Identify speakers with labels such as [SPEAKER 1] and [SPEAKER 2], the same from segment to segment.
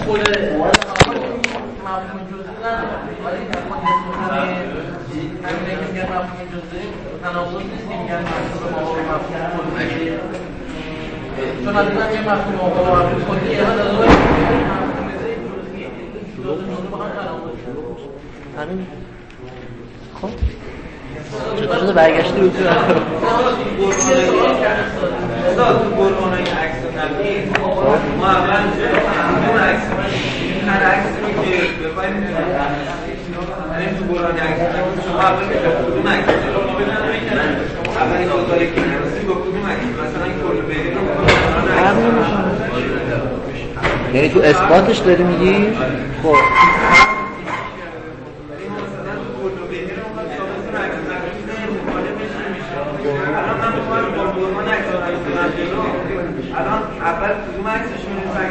[SPEAKER 1] خود مفهوم جزئی نداره، ولی در خود همینه که میگن مفهوم جزئی تناقض نیست که میگن مفهوم ماهور مفهوم کلی، چون از این یه مفهوم ماهور مفهوم کلیه و در واقع مفهوم جزئی دو با هم تناقض
[SPEAKER 2] همین. خب چطور شده برگشتی رو تو
[SPEAKER 1] قرآنای عکس و نبی ما اول اون عکس هر عکسی که بخوایم همین تو قرآن عکس نبی شما اول که کدوم عکس رو ما بدن میکنن اولین آزاری که نرسی با کدوم عکس مثلا این کل بگیر رو قرآن
[SPEAKER 2] یعنی تو اثباتش داری میگی؟ خب
[SPEAKER 1] الان اول کدوم عکسشون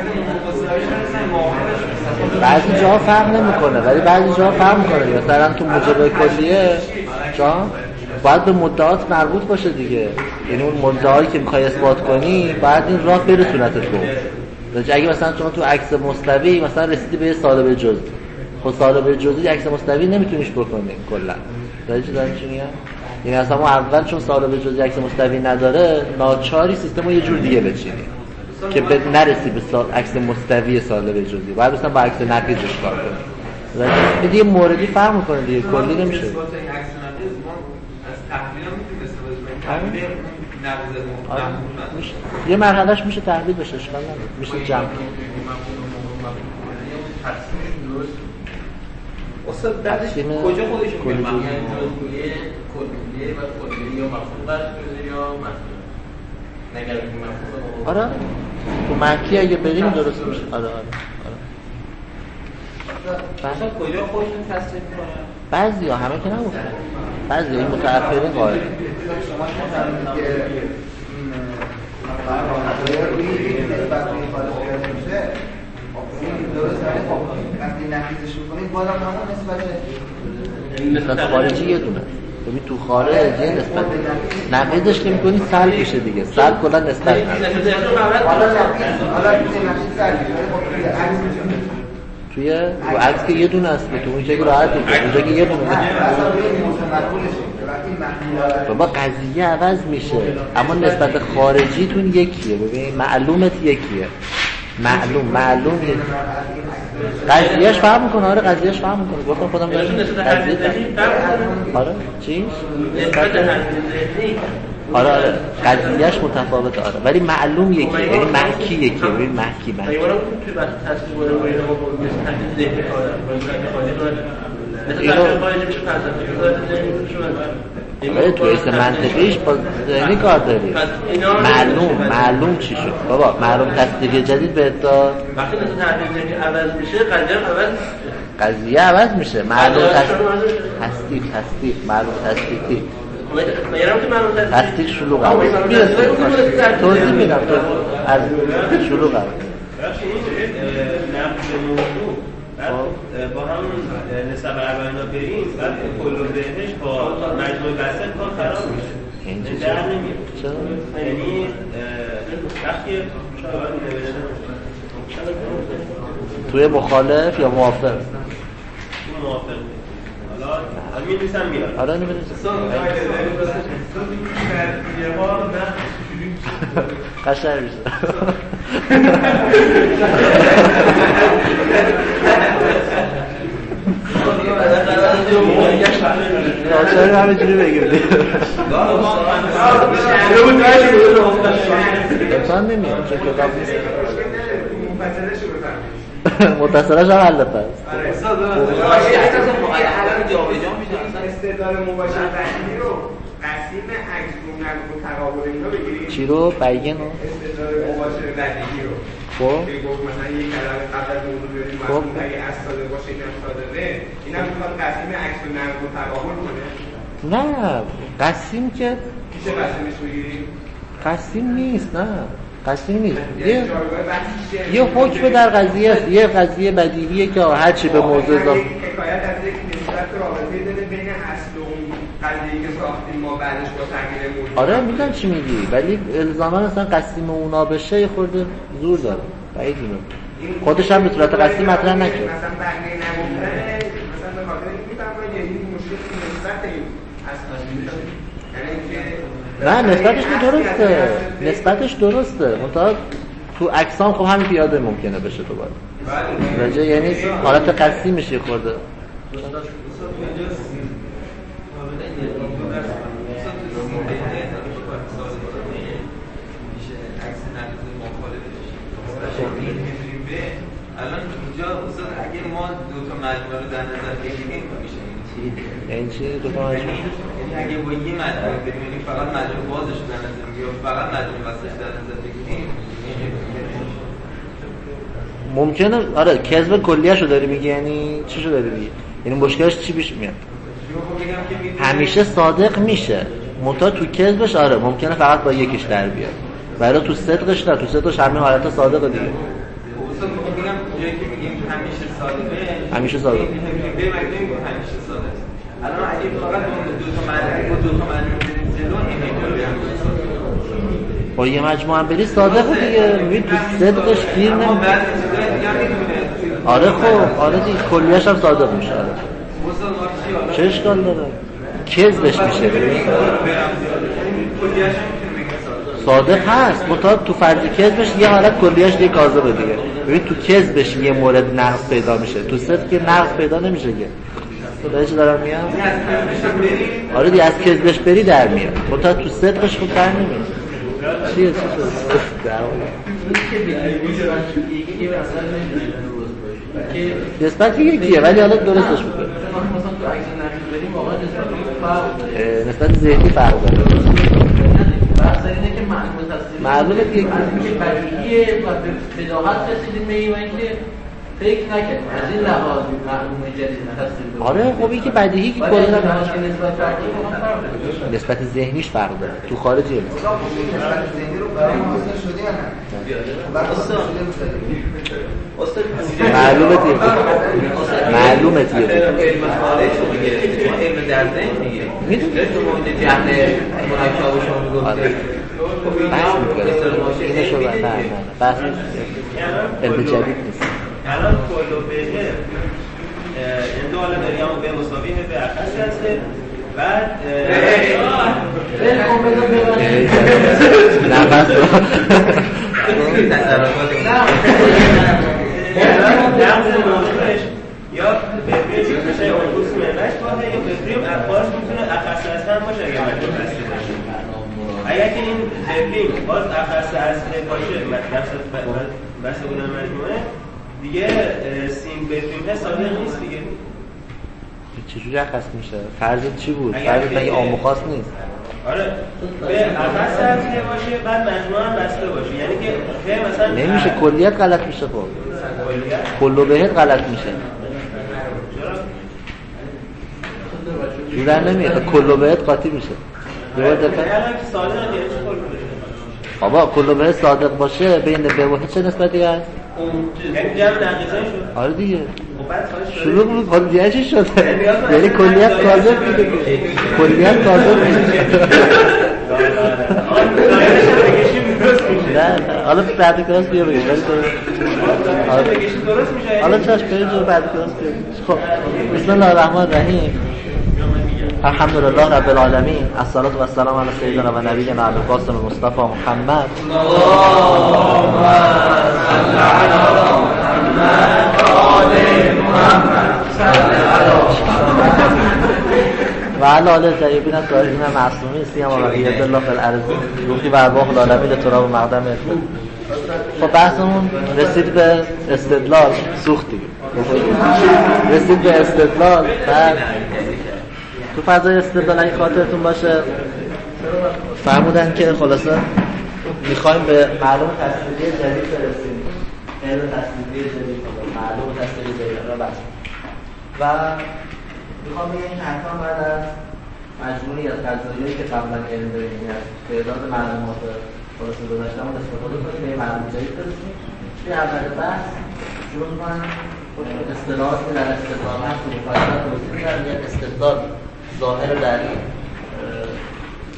[SPEAKER 2] بعضی جاها فرق نمیکنه ولی بعضی جاها فرق میکنه. مثلا تو موجب کلیه جا باید به مدعات مربوط باشه دیگه، یعنی اون مدعایی که میخوای اثبات کنی باید این راه برسونتت گفت. اگه مثلا شما تو عکس مستوی مثلا رسیدی به سالب جزئی، خب سالب جزئی عکس مستوی نمیتونیش بکنی کلا. دارید چی میگم؟ یعنی اصلا ما اول چون سالب جزئی عکس مستوی نداره ناچاری سیستمو یه جور دیگه بچینی که نرسی به عکس مستوی سالب جزئی، بعد مثلا با عکس نقیضش کار کنی. این دیگه موردی فرق میکنه دیگه، کلی نمیشه.
[SPEAKER 1] از تحلیل هم میتونیم استفاده
[SPEAKER 2] یه مرحلهش میشه تحلیل بشه، اشکال نداره، میشه جمع.
[SPEAKER 1] استاد بعدش کجا خودشون میگن جزئیه کلیه و کلیه یا مفهوم بر جزئی یا مفهوم نگرد که مفهوم
[SPEAKER 2] آره تو مکی اگه بریم درست میشه. آره
[SPEAKER 1] مثلا کجا خودشون تصریح میکنن؟
[SPEAKER 2] بعضی ها، همه که نگفتن، بعضی این متأخرین قائل
[SPEAKER 3] شما که وقتی نقیزش میکنید بازم همون
[SPEAKER 2] نسبت خارجی یه دونه. ببین تو خارج یه نسبت نقیزش که میکنی سلب میشه دیگه، سلب کلا نسبت
[SPEAKER 3] حالا
[SPEAKER 2] توی عکس که یه دونه است، تو اونجا که راحت میشه، اونجا که یه دونه بابا قضیه عوض میشه اما نسبت خارجیتون یکیه. ببین معلومت یکیه، معلوم قضیهش فهم میکنه. آره قضیهش فهم میکنه، گفتم خودم قضیه آره چی؟ آره قضیهش متفاوته. آره ولی معلوم یکیه، یعنی محکی یکیه. ببین محکی تو اسم منطقیش با ذهنی کار داری. معلوم چی شد بابا؟ معلوم تصدیقی جدید به داد.
[SPEAKER 1] وقتی مثلا تعبیر ذهنی عوض میشه
[SPEAKER 2] قضیه عوض میشه. معلوم تصدیق معلوم تصدیقی تصدیق شلوغ است. توضیح میدم از شلوغ است.
[SPEAKER 4] با همون نسبت اربعینا بریم بعد کل و بهش با مجموع بسط کار خراب میشه، در نمیاد. یعنی وقتی
[SPEAKER 2] توی مخالف یا موافق؟
[SPEAKER 4] موافق. حالا می‌نویسم میاد.
[SPEAKER 2] آره نمی‌نویسم. قشنگ میشه. چرا همینجوری بگیردی؟ امتحان نمیاد چون کتاب نیست. متصلش هم حل پس
[SPEAKER 3] استدلال مباشر بینی رو قسیم عکس و تقابل اینا بگیریم.
[SPEAKER 2] چی رو؟ بیان رو؟
[SPEAKER 3] استدلال مباشر بینی رو
[SPEAKER 2] خب
[SPEAKER 3] که گفت مثلا یک کلمه قبل از موضوع بیاریم مفهوم اگه از ساده باشه اینم ساده اینم میخواد قسیم عکس و تقابل کنه.
[SPEAKER 2] نه قسیم که
[SPEAKER 3] میشه قسیمش بگیریم؟
[SPEAKER 2] قسیم نیست. نه قسیم نیست. یه حکم در قضیه است. یه قضیه بدیهیه که هر چی به موضوع اضافه
[SPEAKER 3] حکایت از یک نسبت رابطه داره بین اصل و اون قضیه‌ای که ساختیم ما بعدش با تغییر موضوع.
[SPEAKER 2] آره میدونم چی میگی ولی الزاما اصلا قسیم اونا بشه یه خورده زور داره. بعید اینو خودش هم به صورت قصدی مطرح نکرد.
[SPEAKER 3] مثلا بقیه نگفتن مثلا به خاطر اینکه میفهمن یعنی مشکل نسبت این اصلا
[SPEAKER 2] نه نسبتش که درسته، نسبتش درسته، منتها تو اجسام خب همین پیاده ممکنه بشه دوباره. راجع یعنی حالت قصدی میشه خورده.
[SPEAKER 5] الان اینجا استاد اگه ما دو تا مجموعه رو در نظر بگیریم میشه
[SPEAKER 2] این چی دو تا مجموعه؟
[SPEAKER 5] یعنی اگه با یه مجموعه بگیریم فقط مجموعه بازش رو در نظر بگیریم یا فقط مجموعه وسطش در نظر بگیریم
[SPEAKER 2] ممکنه آره کذب کلیه‌شو رو داری میگی، یعنی چیشو داری میگی؟ یعنی مشکلش چی پیش میاد؟ همیشه صادق میشه منتها تو کذبش آره ممکنه فقط با یکیش در بیاد، ولی تو صدقش نه، تو صدقش همین حالت صادقه دیگه.
[SPEAKER 5] اصلا میگم جایی که میگیم همیشه صادقه،
[SPEAKER 2] همیشه صادق
[SPEAKER 5] به معنی همیشه صادق. الان اگه فقط دو تا معنی جلو این
[SPEAKER 2] با یه مجموعه هم بری صادقه دیگه، میگی تو صدقش گیر نمیده. آره خب آره دیگه کلیه‌اش هم صادق میشه. آره چه اشکال داره؟ کذبش میشه صادق هست، منتها تو فرض کذبش یه حالت کلیه‌اش دیگه کاذبه دیگه. ببین تو کذبش یه مورد نقص پیدا میشه، تو صدق که نقص پیدا نمیشه که. تو چه دارم میگم؟ آره دیگه از کذبش بری در میاد، منتها تو صدقش خود در نمیاد. چیه چی شد؟ نسبت یکیه ولی حالا درستش میکنه. نسبت ذهنی فرق داره.
[SPEAKER 1] بحث اینه که
[SPEAKER 2] معلومه دیگه
[SPEAKER 1] که بدیهیه و به بداهت رسیدیم به اینکه فکر نکنیم از این لحاظ معلومه جدید تصدیل بکنیم.
[SPEAKER 2] آره خب این که بدیهی که کلا
[SPEAKER 1] نسبت
[SPEAKER 2] نسبت ذهنیش فرق داره تو خارجی
[SPEAKER 6] نسبت ذهنی رو برای حاصل شده یا نه؟
[SPEAKER 2] معلومه دیگه معلومه دیگه
[SPEAKER 5] علم خارج دیگه علم در ذهن دیگه
[SPEAKER 2] میدونی
[SPEAKER 5] تو جهت مرکب شما میگفتید
[SPEAKER 2] بحث میکنه اینه شو نه بحث علم جدید نیست.
[SPEAKER 4] الان کل و بهه این دو حالا داری همون به مساوی به اخصی هسته بعد
[SPEAKER 2] نه بس
[SPEAKER 4] نقض موضوعش یا بفریم میشه اونگوز منش باشه یا بفریم اخبارش میتونه اخصی هستن باشه اگر مجموع هسته باشه. اگر که این بفریم باز اخصی هسته باشه بحث بودن مجموعه دیگه سیم بفریم صادق نیست دیگه.
[SPEAKER 2] چجوری اخص میشه؟ فرضت چی بود؟ فرضت مگه عام و خاص نیست؟
[SPEAKER 4] آره به اخص هسته باشه بعد مجموعه هم بسته باشه، یعنی که مثلا
[SPEAKER 2] نمیشه کلیت غلط میشه. خب کل و بهت غلط میشه جور نمیاد، کل و بهت قاطی میشه. دوباره دقیقا آبا کل و بهت صادق باشه بین به و چه نسبتی هست؟
[SPEAKER 4] یعنی جمع نقیصه شد.
[SPEAKER 2] آره دیگه شروع بود کلیت چی شد؟ یعنی کلیت کاذب میده، کلیت کاذب میده. نه حالا بعد کلاس بیا بگیم ولی حالا چشم برید جو بعد کلاس بگیم. خب بسم الله الرحمن الرحیم. الحمدلله رب العالمین، الصلاة و السلام علی سیدنا و نبینا القاسم مصطفی محمد. اللهم صل علی محمد و آل محمد و علی آل طیبین الطاهرین معصومین سیما بقیة الله فی الارض روحی و ارواح العالمین تراب مقدم. خب بحثمون رسید به استدلال، سوخت دیگه رسید به استدلال. بعد تو فضای استدلال اگه خاطرتون باشه فرمودن که خلاصه میخوایم به معلوم تصدیقی جدید برسیم، علم تصدیقی جدید، معلوم تصدیقی جدید را بحث و میخوام بگم این حتما بعد از مجموعی از قضایایی که قبلا علم داریم از تعداد معلومات خلاصه گذاشتمون استفاده کنیم به معلوم جدید برسیم. توی اول بحث شروع کنم اصطلاحاتی در استدلال هست و مفصل توضیح میدم. یک استدلال ظاهر در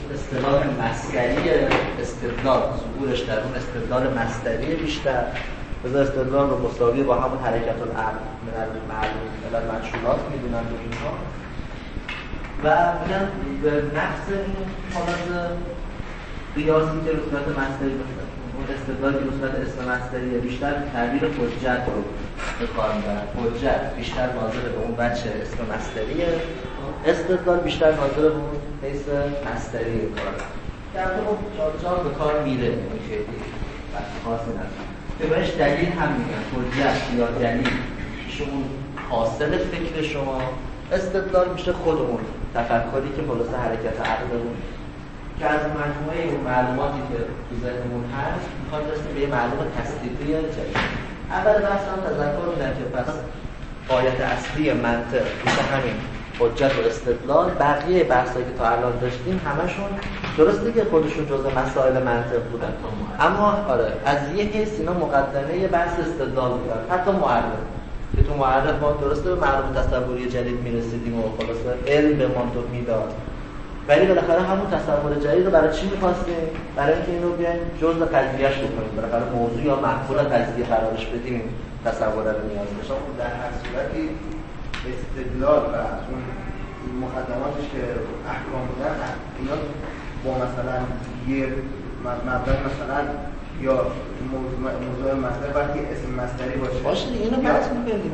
[SPEAKER 2] اصطلاح مصدری استدلال، ظهورش در اون استدلال مصدری بیشتر بذار استدلال رو مساوی با همون حرکت العقل معلوم منشورات میدونن و اینها و میگن به نفس این حالت قیاسی که رسومت مصدری اون استدلالی که رسومت اسم مصدریه بیشتر تعبیر حجت رو به کار میبرن. حجت بیشتر ناظر به اون بچه اسم مصدریه، استدلال بیشتر ناظر به اون حیث مصدری کار در اون جا به کار میره. این خیلی خاصی نداره که بهش دلیل هم میگن. حجت یا دلیل شما حاصل فکر شما، استدلال میشه خودمون تفکری که خلاص حرکت عقلمون که از مجموعه اون معلوماتی که تو ذهنمون هست میخواد برسیم به یه معلومات تصدیقی جدید. اول بحث هم تذکر میدم که پس قایت اصلی منطق میشه همین حجت و استدلال. بقیه بحثایی که تا الان داشتیم همشون درسته که خودشون جزء مسائل منطق بودن، اما آره از یه حیث اینا مقدمه یه بحث استدلال بودن. حتی معرف که تو معرف ما درسته به معلومات تصوری جدید میرسیدیم و خلاصه علم به ما میداد، ولی بالاخره همون تصور جدید رو برای چی می‌خواستیم؟ برای اینکه اینو بیایم جزء قضیه‌اش بکنیم، بالاخره موضوع یا محصول قضیه قرارش بدیم، تصور رو نیاز داشت.
[SPEAKER 6] در هر صورتی استدلال و اون مقدماتش که احکام بودن اینا با مثلا یه مبدأ مثلا یا موضوع مصدر وقتی اسم مصدری باشه
[SPEAKER 2] دیگه اینو بحث می‌کنیم.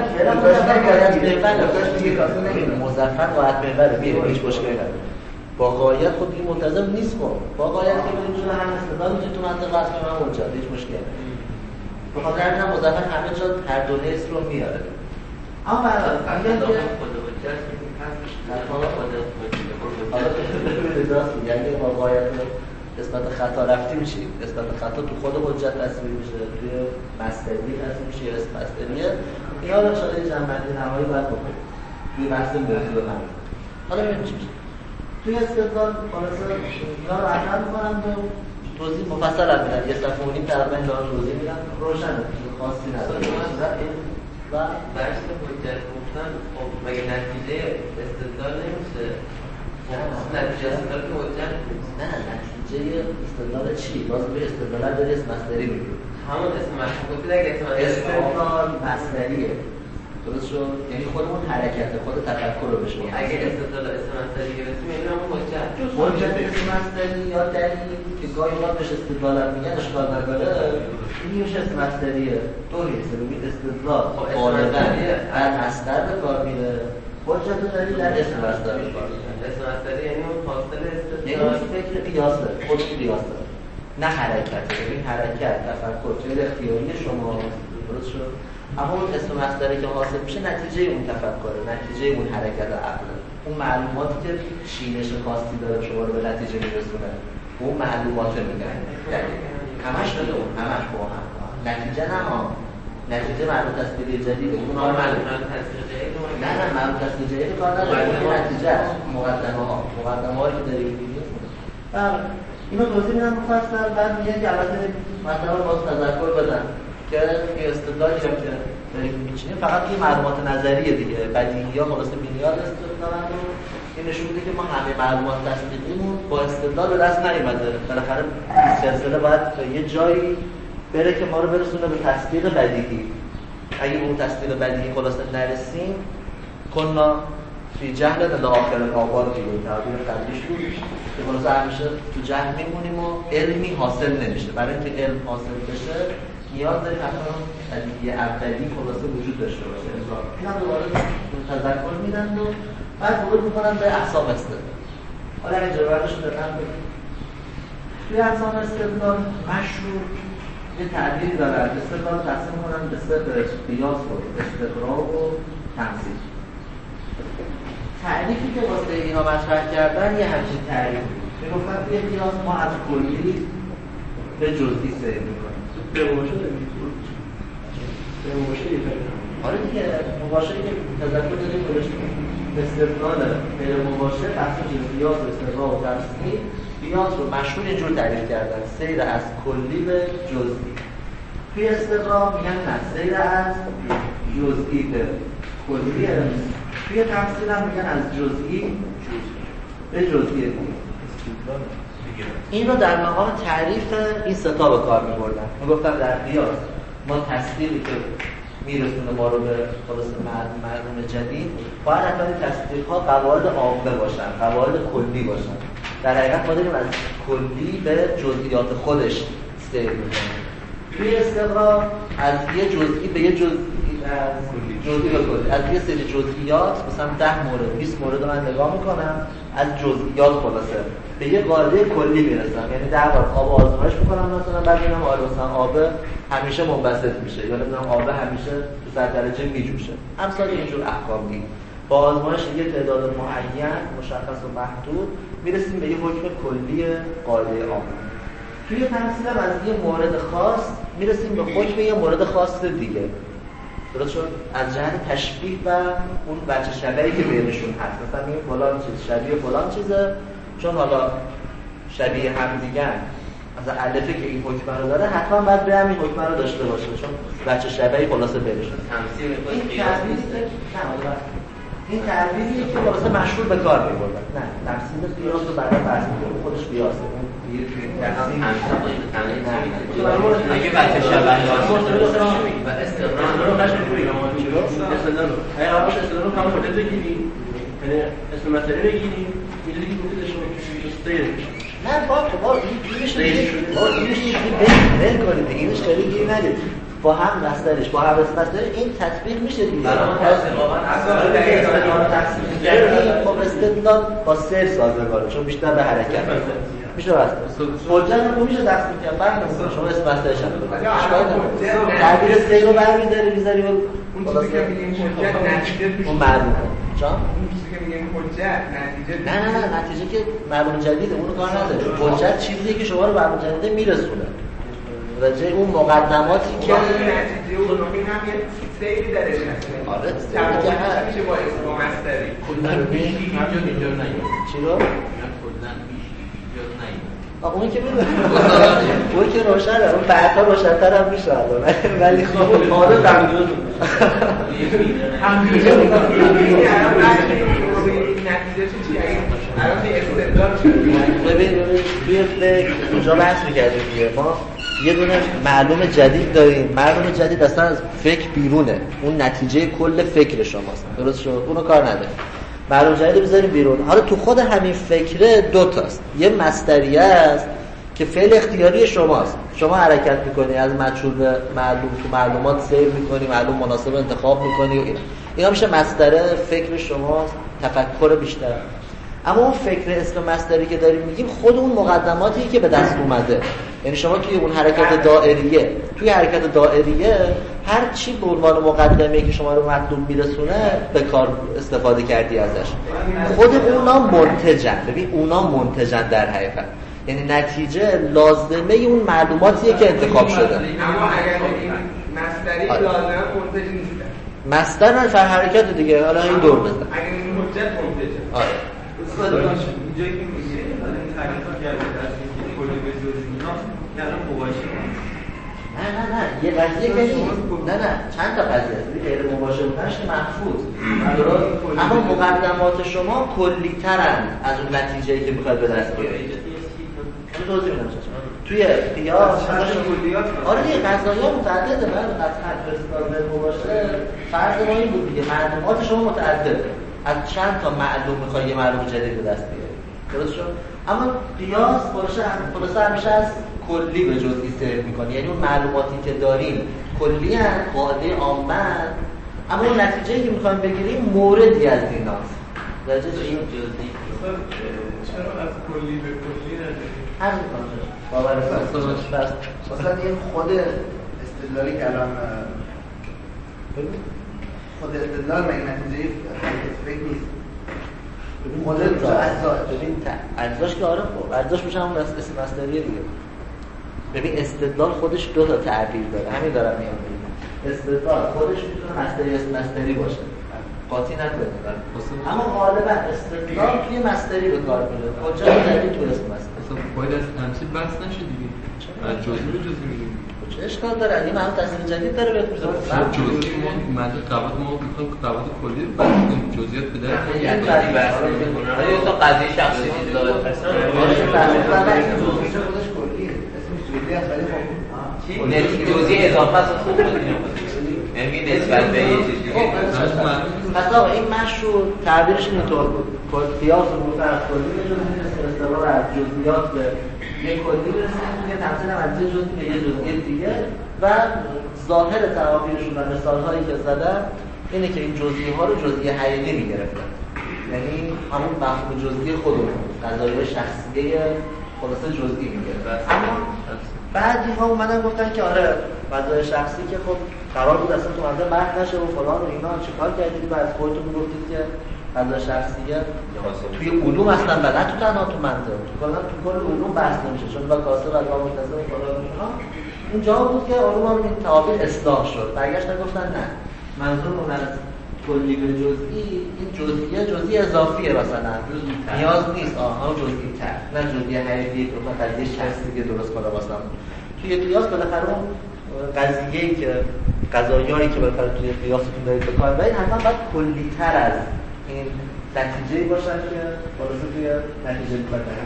[SPEAKER 2] مظفر باید ببره بیه هیچ مشکلی نداره. با غایت خود این ملتزم نیست. با غایت که بریم جلو هم استدلال میتونی تو منطق واسه من اونجا هیچ مشکلی نداره. بخاطر همین مظفر همه جا هر دو نیس رو میاره. اما برای خود حجت در واقع خود یعنی با غایت نسبت خطا رفتیم چی؟ نسبت خطا تو خود حجت تصویر میشه، توی مصدری تصویر میشه، اسم مصدریه. اینا رو شده جنبندی نهایی باید بکنیم توی بحث موضوع من. حالا ببینیم چی میشه توی استدلال. خلاصه اینا رو عقل میکنم و توضیح مفصل هم میدن. یه صفحه و نیم تقریبا اینا رو توضیح میدن، روشنه، خاصی نداره.
[SPEAKER 5] و بحث حجت گفتن خب مگه نتیجه استدلال نمیشه؟ نتیجه استدلال که حجت
[SPEAKER 2] نه، نتیجه استدلال چی؟ لازم به استدلال داری اسم مصدری بگیم.
[SPEAKER 5] همون اسم مصدری
[SPEAKER 2] استدلال مصدریه. درست شد؟ یعنی خودمون حرکته، خود تفکر رو بشیم.
[SPEAKER 5] اگه استدلال اسم مصدری گرفتیم یعنی همون حجت.
[SPEAKER 2] حجت اسم مصدری یا دلیل که گاهی اوقات بهش استدلال میگن اشکال نداره. این میشه اسم مصدریه. طوریه سلومی استدلال غالبا از مصدر به کار میره. حجت و دلیل در اسم مصدر به کار میره.
[SPEAKER 5] اسم مصدری یعنی اون فاصله استدلال.
[SPEAKER 2] یعنی اون فکر قیاسه، خود قیاسه. نه حرکت. این حرکت تفکر چه اختیاری شما درست شد. اما اون اسم مصدری که حاصل میشه نتیجه اون تفکره، نتیجه اون حرکت عقله. اون معلوماتی که چینش خاصی داره شما رو به نتیجه میرسونه، اون معلومات میگن. همش داره اون، همش با هم. نتیجه نه ها. نتیجه معلوم تصویری جدیده. اون ها معلوم تصویری جدید. نه معلوم تصویری جدید کار نداره. اون نتیجه است. مقدمه‌هایی که داریم میگیم. اینو توضیح میدم مفصل. بعد میگه که البته مثلا باز تذکر بدم که این استدلالی که داریم میچینیم فقط یه معلومات نظریه دیگه، بدیهی ها خلاصه بی‌نیاز استدلالن و این نشون میده که ما همه معلومات تصدیقیمون با استدلال به دست نیومده. بالاخره سلسله باید یه جایی بره که ما رو برسونه به تصدیق بدیهی. اگه اون تصدیق بدیهی خلاصه نرسیم کنا فی جهل الی آخر الآبار دیگه تعبیر قبلیش بود که خلاصه همیشه تو جهل میمونیم و علمی حاصل نمیشه. برای اینکه علم حاصل بشه نیاز داریم حتما یه اولی خلاصه وجود داشته باشه. این هم دوباره تذکر میدن و بعد ورود میکنن به اقسام استدلال. حالا اینجا بردش دارن بگیم توی اقسام استدلال مشهور یه تعبیری دارن. استدلال تقسیم کنن به سه قیاس و استقراء و تمثیل. تعریفی که واسه اینا مطرح کردن یه همچین تعریفی میگفتن توی قیاس ما از کلی به جزئی سیر میکنیم.
[SPEAKER 1] به مباشره
[SPEAKER 2] آره دیگه مباشره که تذکر داریم برشتیم استدلال غیر مباشر بحث قیاس و استقراء و تمثیل. قیاس رو مشهور اینجور تعریف کردن سیر از کلی به جزئی. توی استقراء میگن نه سیر از جزئی به کلیه. توی تمثیل هم میگن از جزئی به جزئی. این رو در مقام تعریف این ستا به کار می‌بردن. میگفتن در قیاس ما تصدیقی که میرسونه ما رو به خلاص معلوم جدید باید حتما تصدیق‌ها قواعد عامه باشن، قواعد کلی باشن. در حقیقت ما داریم از کلی به جزئیات خودش سیر می‌کنیم. توی استقرا از یه جزئی به یه جزئی به کلی، از یه سری جزئیات مثلا 10 مورد 20 مورد من نگاه میکنم، از جزئیات خلاصه به یه قاعده کلی میرسم. یعنی 10 بار آب آزمایش میکنم مثلا، بعد میگم مثلا آب همیشه منبسط میشه یا نمیدونم آب همیشه تو 100 درجه میجوشه. امثال اینجور احکام دیگه با آزمایش یه تعداد معین مشخص و محدود میرسیم به یه حکم کلی قاعده عامه. توی تمثیل هم از یه مورد خاص میرسیم به حکم یه مورد خاص دیگه. درست شد؟ از جهت تشبیه و اون بچه شبیهی که بینشون هست. مثلا میگیم فلان چیز شبیه فلان چیزه، چون حالا شبیه هم دیگه مثلا الفه که این حکم رو داره حتما باید به همین حکم رو داشته باشه، چون بچه شبیهی خلاصه بینشون.
[SPEAKER 5] تمثیل
[SPEAKER 2] این تعبیری که واسه مشهور به کار می‌بردن. نه، تفسیر قیاس رو بعدا فرض می‌کنیم، خودش قیاسه. اون
[SPEAKER 5] اگه بچه شبیه و استقرار رو قشنگ می‌گم اگه قرارش استقرار رو کامل خودت بگیری، یعنی اسم مسئله بگیری، می‌دونی که گفتش استقرار
[SPEAKER 2] نه با اینش کنید دیگه، اینش خیلی گیر ندید. با هم مصدرش با هم مصدر این تطبیق میشه دیگه. خب استدلال با سر سازگاره، چون بیشتر به حرکت میشه واسه حجت هم میشه دست میکنم بعد شما اسم مصدرش هم بگید. تعبیر سر رو برمی‌داری میذاری
[SPEAKER 3] اون چیزی که میگیم حجت نتیجه
[SPEAKER 2] اون معلومه. چون
[SPEAKER 3] اون چیزی که میگیم حجت نتیجه
[SPEAKER 2] نه نتیجه که معلوم جدیده، اونو کار نداره. حجت چیزیه که شما رو به معلوم جدید میرسونه. راجع اون مقدماتی که
[SPEAKER 3] نتیجه اون هم یه سیری درش هست.
[SPEAKER 2] آره
[SPEAKER 3] سیری که هست میشه با اسم مصدری.
[SPEAKER 1] کلاً بیش اینجا نگید.
[SPEAKER 2] چی رو؟
[SPEAKER 1] کلاً بیش اینجا نگید.
[SPEAKER 2] اون که میدونم اون که روشنه، اون بعدا روشن‌تر هم میشه ولی خب حالا تعمیرات
[SPEAKER 3] نتیجه چی الان استدلال
[SPEAKER 2] ببین توی فکر اونجا بحث می‌کردیم دیگه. ما یه دونه معلوم جدید داریم. معلوم جدید اصلا از فکر بیرونه، اون نتیجه کل فکر شماست. درست شد؟ اونو کار نداره. معلوم جدید بذاریم بیرون. حالا تو خود همین فکره دو تاست. یه مصدریه است که فعل اختیاری شماست. شما حرکت می‌کنی از مجهول به معلوم، تو معلومات سیر می‌کنی، معلوم مناسب انتخاب می‌کنی و اینا میشه مصدر فکر شماست، تفکر بیشتر. اما اون فکر اسم مصدری که داریم میگیم خود اون مقدماتی که به دست اومده. یعنی شما توی اون حرکت دائریه، توی حرکت دائریه هر چی به عنوان مقدمه‌ای که شما رو مطلوب میرسونه به کار استفاده کردی ازش. خود اونا منتجن. ببین اونا منتجن در حقیقت. یعنی نتیجه لازمه اون معلوماتیه که انتخاب شده.
[SPEAKER 3] اما اگر این مصدری لازمه منتج نیست.
[SPEAKER 2] مصدر نه فر حرکت دیگه. حالا این دور بزن.
[SPEAKER 3] اگر این حجت منتجه.
[SPEAKER 2] آره.
[SPEAKER 4] اینجایی که میگه حالا این تعریف کرده از اینکه کلی به جز اینا یعنی مباشر
[SPEAKER 2] نه یه قضیه که نه چند تا قضیه است. غیر مباشر بودنش که محفوظ. اما مقدمات شما کلی‌ترن از اون نتیجه‌ای که می‌خواد به دست بیارید. توضیح میدم توی قیاس آره دیگه قضایا متعدده. من قطعاً فرستاد به مباشر فرض ما این بود دیگه، معلومات شما متعدده. از چند تا معلوم میخوای یه معلوم جدید به دست بیاری. درست شد؟ اما قیاس خلاصه همیشه از کلی به جزئی سیر میکنه. یعنی اون معلوماتی که داریم کلی هست، قاعده عامه، اما اون نتیجه‌ای که میخوایم بگیریم موردی از ایناست. درجه این جزئی
[SPEAKER 3] چرا از کلی به کلی نداریم؟
[SPEAKER 2] هر میکنه باور بس
[SPEAKER 6] مثلا این خود استدلالی که الان خود استدلال مگه نتیجه حرکت فکر نیست؟
[SPEAKER 2] ببین ارزش که آره خب ارزش میشه همون اسم مصدریه دیگه. ببین استدلال خودش دو تا تعبیر داره، همین دارم میگم. استدلال خودش میتونه مصدری اسم مصدری باشه، قاطی نکنید، اما غالبا استدلال توی مصدری به کار میره. حجت جدید تو اسم مصدری
[SPEAKER 1] اصلا باید از تمثیل بحث نشه دیگه. از جزئی به جزئی میگیم.
[SPEAKER 2] چه اشکال داره؟ این هم تصمیم جدید داره بهت میذاره.
[SPEAKER 1] جزئی ما ماده قواعد ما میخوایم قواعد کلی بحث کنیم، جزئیات به درد
[SPEAKER 5] یعنی قضیه بحث میکنه. آیا تو قضیه شخصی نیست داره؟
[SPEAKER 6] خودش کلیه، اسمش جزئی است ولی خب
[SPEAKER 5] جزئی اضافه است خوب بودیم یعنی نسبت به یه چیزی
[SPEAKER 2] پس آقا این مشروع تعبیرش اینطور بود قیاس رو فرض کلی به جزئی استقرار از جزئیات به یک کلی برسیم که تمثیل از یه جزئی به یه جزئی دیگه و ظاهر تعابیرشون و مثال‌هایی که زدن اینه که این جزئی‌ها رو جزئی حقیقی می‌گرفتن یعنی همون مفهوم جزئی خودمون قضایای شخصیه خلاصه جزئی می‌گرفتن اما بعضی ها اومدن گفتن که آره قضای شخصی که خب قرار بود اصلا تو منظر بحث نشه و فلان و اینا چیکار کردید و از خودتون میگفتید که قضای شخصیه توی علوم اصلا و نه تو تنها تو منطق تو کل علوم بحث نمیشه چون با کاسه و با متصل و فلان و اینا اونجا بود که علوم هم این تعابیر اصلاح شد برگشتن گفتن نه منظورمون از کلی به جزئی این جزئی اضافیه مثلا نیاز نیست آها جزئی تر نه جزئی حقیقی که مثلا قضیه شخصی که درست کنه واسم توی قیاس بالاخره اون قضیه‌ای که قضایایی که بالاخره توی قیاستون دارید به کار برید حتما باید کلی‌تر از این نتیجه‌ای باشن که خلاصه توی نتیجه می‌کنن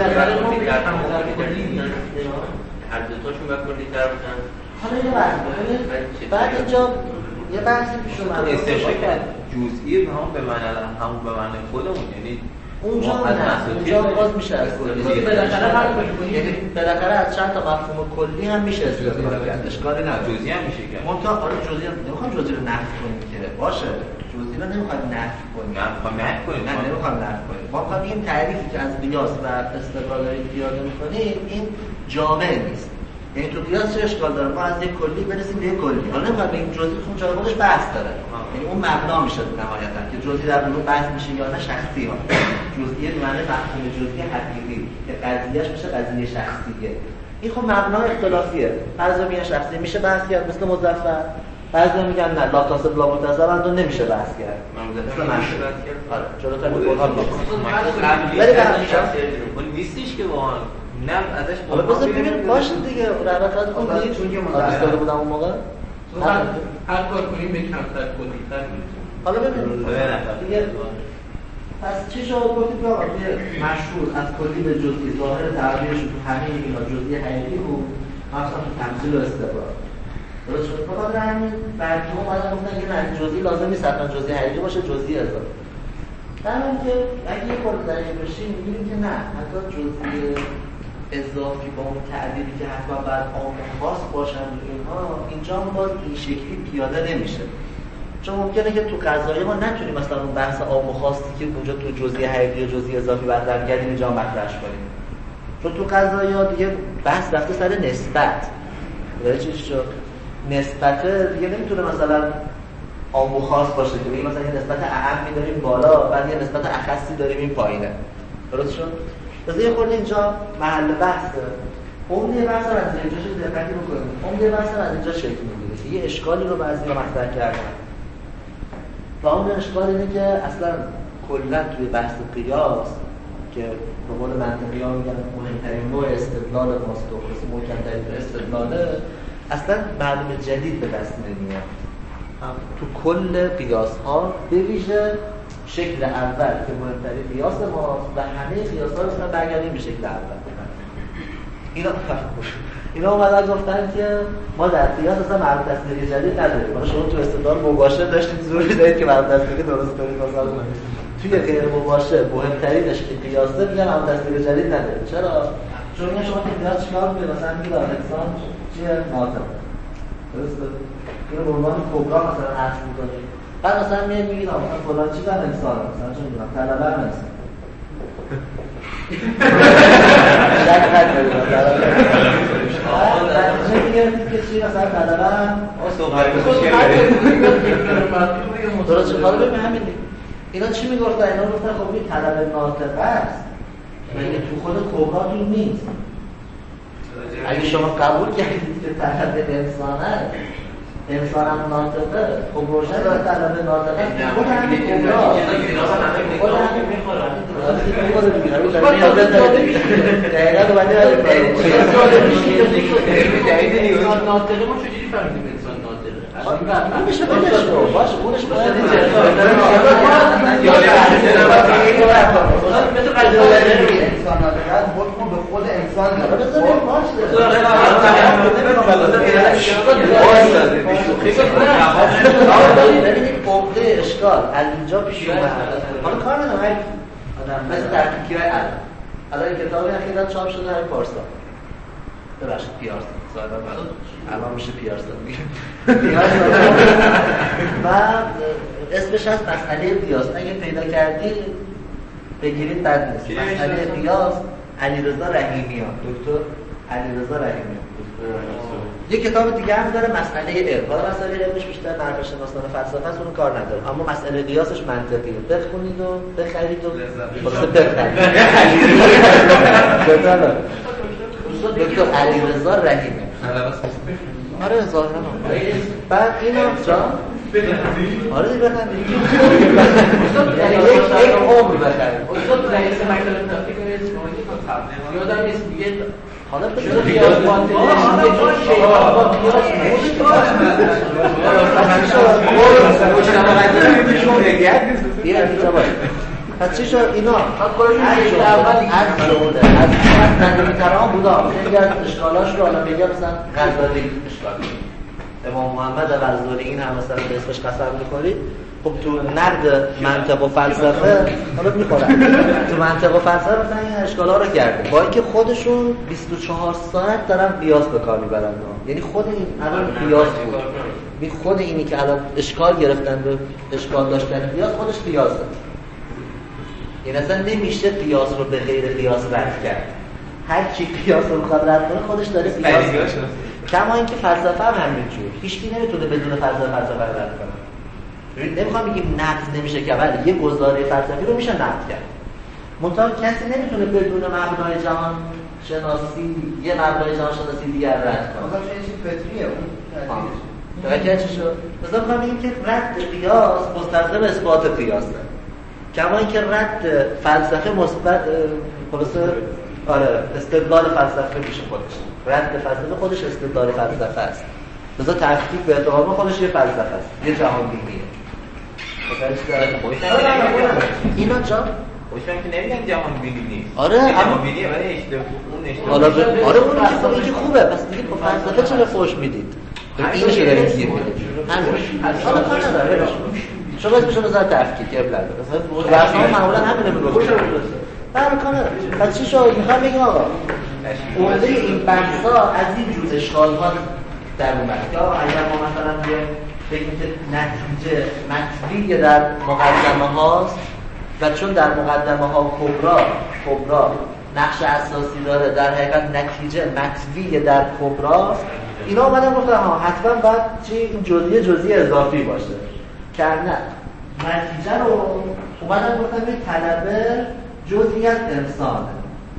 [SPEAKER 5] هر دو تاشون باید کلی‌تر باشن
[SPEAKER 2] حالا یه بعد اینجا یه بحثی پیش اومد
[SPEAKER 5] استشاره کرد جزئی همون به معنی خودمون یعنی
[SPEAKER 2] اونجا باز میشه از کلی بالاخره از چند تا مفهوم کلی هم میشه استفاده کرد اشکالی نداره
[SPEAKER 5] جزئی هم میشه کرد
[SPEAKER 2] منتها آره جزئی نمیخوام جزئی رو نفی کنیم که باشه جزئی رو نمیخوام نفی کنیم نه نمیخوام نفی کنیم ما میخوام این تعریفی که از قیاس و استقرار داریم پیاده میکنیم این جامع نیست یعنی تو قیاس چه اشکال داره ما از یک کلی برسیم به یک کلی حالا نمیخواد به این جزئی خود جای خودش بحث داره یعنی اون مبنا میشه نهایتا که جزئی در اون بحث میشه یا نه شخصی ها جزئی به معنی مفهوم جزئی حقیقی که قضیهش میشه قضیه شخصیه این خب مبنا اختلافیه بعضی میگن شخصی میشه بحث کرد مثل مظفر بعضی میگن نه لا تاسب لا متصل اند نمیشه بحث کرد مثل مشهور آره جلوتر به قرآن
[SPEAKER 5] ولی اون نیستش که واقعا نه ازش
[SPEAKER 2] حالا بذار ببینیم باشه دیگه روابط خوندید چون که مدرسه بودم اون موقع
[SPEAKER 1] هر کار کنیم به کمتر کلی‌تر میرسیم
[SPEAKER 2] حالا ببینیم دیگه پس چی شد گفتید که آقا مشهور از کلی به جزئی ظاهر تعبیرش تو همین اینا جزئی حقیقی بود مثلا تو تمثیل و استقرار درست شد فقط همین بعدی اومدن گفتن که نه جزئی لازم نیست حتما جزئی حقیقی باشه جزئی اضافه همین که اگه یه خورده دقیق بشیم می‌بینیم که نه حتی جزئی اضافی با اون تعبیری که حتما باید عام خاص باشن اینجا هم باز این شکلی پیاده نمیشه چون ممکنه که تو قضایی ما نتونیم مثلا اون بحث عام و خاصی که اونجا تو جزئی حقیقی و جزئی اضافی بعد کردیم اینجا مطرحش کنیم چون تو قضایی ها دیگه بحث رفته سر نسبت چیز شد نسبت دیگه نمیتونه مثلا عام و خاص باشه که بگیم مثلا یه نسبت اعمی داریم بالا بعد یه نسبت اخصی داریم این پایینه درست شد بذار یه خورده اینجا محل بحثه عمده بحث رو از اینجا شد دقیقی بکنیم عمده بحث رو از اینجا شکل میگیره که یه اشکالی رو بعضی ها مطرح کردن و اون اشکال اینه که اصلا کلا توی بحث قیاس که به قول منطقی ها میگن مهمترین نوع استدلال ماست و خصوص محکم‌ترین استدلاله اصلا معلوم جدید به دست نمیاد تو کل قیاس ها به ویژه شکل اول که مهمترین قیاس ماست و همه قیاس ها رو برگردیم به شکل اول اینا اومدن گفتن که ما در قیاس اصلا معلوم تصدیقی جدید نداریم حالا شما تو استدلال مباشر داشتید زوری دارید که معلوم تصدیقی درست کنید مثلا توی غیر مباشر مهمترینش که قیاسه میگن معلوم تصدیقی جدید نداریم چرا؟ چون شما که قیاس چیکار می‌کنید مثلا میگید انسان چیه ناطق درسته؟ این به عنوان کبرا مثلا عرض می‌کنید بعد مثلا میگید مثلا فلان چیز هم انسان مثلا چون میگم طلبه هم انسان شک ندارید بعد میگید که چی مثلا طلبه هم درست شد حالا ببین همین اینا چی میگفتن؟ اینا گفتن خب این طلبه ناطقه است مگه تو خود کبراتون نیست اگه شما قبول کردید که طلبه انسان است انسان هم ناطقه خب روشن که طلبه ناطقه خود همین کبرا خود همین میخورن دقیقا دوباره
[SPEAKER 1] انسان ناطقه ما چجوری فهمیدیم انسان ناطقه؟
[SPEAKER 2] این میشه بودش رو باشه اونش باید
[SPEAKER 6] مثل قضیه انسان ناطقه حکم به خود خود انسان داره.
[SPEAKER 2] بذارید باشه ببینید عقده اشکال از اینجا پیش اومد. حالا کار ندارم هر آدم مثل تحقیقی‌های الان کتاب اخیراً چاپ شده در پارسا ببخشید پیارسا ظاهراً الان میشه پیارسا دیگه و اسمش از مسئله قیاس. اگه پیدا کردی بگیرید بد نیست. مسئله قیاس علیرضا رحیمیان، دکتر علیرضا رحیمیان. یه کتاب دیگه هم داره مسئله علم. حالا مسئله علمش بیشتر معرفت شناسان فلسفه است، اون کار نداره، اما مسئله قیاسش منطقیه. بخونید و بخرید و واسه بخرید. دکتر علیرضا رحیمیان. آره ظاهرا. بعد اینا جا آره دیگه بخندید. یک عمر بخرید.
[SPEAKER 1] استاد رئیس مکتب تحقیق اسلامی یادم نیست دیگه.
[SPEAKER 2] حالا بذار قیاس باطل پس چی شد اینا از جمله از نمیتران بودا خیلی از اشکالاش رو الان بگم مثلا غزالی اشکال امام محمد غزالی این هم مثلا به اسمش قسم می‌خورید. خب تو نقد منطق و فلسفه حالا می‌خورن تو منطق و فلسفه مثلا این اشکالا رو کرده با اینکه خودشون 24 ساعت دارن قیاس به کار میبرن. یعنی خود این الان قیاس بود. این خود اینی که الان اشکال گرفتن به اشکال داشتن قیاس خودش قیاسه. این اصلا نمیشه قیاس رو به غیر قیاس رد کرد. هر کی قیاس رو بخواد رد کنه خودش داره قیاس. کما اینکه فلسفه هم همینجوره. هیچکی نمیتونه بدون فلسفه رو رد کنه. ببین نمیخوام بگیم نقد نمیشه که ولی یه گزاره فلسفی رو میشه نقد کرد. منتها کسی نمیتونه بدون مبنای جهان شناسی یه مبنای جهان شناسی دیگر رد کنه.
[SPEAKER 6] مثلا چه چیز فطریه اون
[SPEAKER 2] توجه چی شد؟ مثلا میگم این که رد قیاس مستلزم اثبات قیاسه. کما اینکه رد فلسفه مثبت خلاصه آره استدلال فلسفه میشه خودش. رد فلسفه خودش استدلال فلسفه است. مثلا تفکیک به اتهام خودش یه فلسفه است. یه جهان بینیه. اینا جا
[SPEAKER 7] خوشم که نمیگن جهان بینی نیست.
[SPEAKER 2] آره
[SPEAKER 7] جهان بینیه ولی اشتباه
[SPEAKER 2] حالا آره اون چیزی که خوبه پس دیگه با فلسفه چرا فوش میدید؟ این شده میگید. همین. حالا کار نداره. شما اسمشو بذار تفکیک ابلاد. مثلا درس‌ها معمولا همینه میگن. برای کار نداره. پس چی شد؟ میخوام بگم آقا عمده این بحثا از این جور اشکال‌ها در اومد. یا اگر ما مثلا بگیم که نتیجه مطلوبی در مقدمه هاست و چون در مقدمه ها کبرا نقش اساسی داره در حقیقت نتیجه مطلوبی در کبراست. اینا اومدن گفتن ها حتما باید این جزئی اضافی باشه که نه نتیجه رو اومدن گفتن به طلبه جزئی از انسانه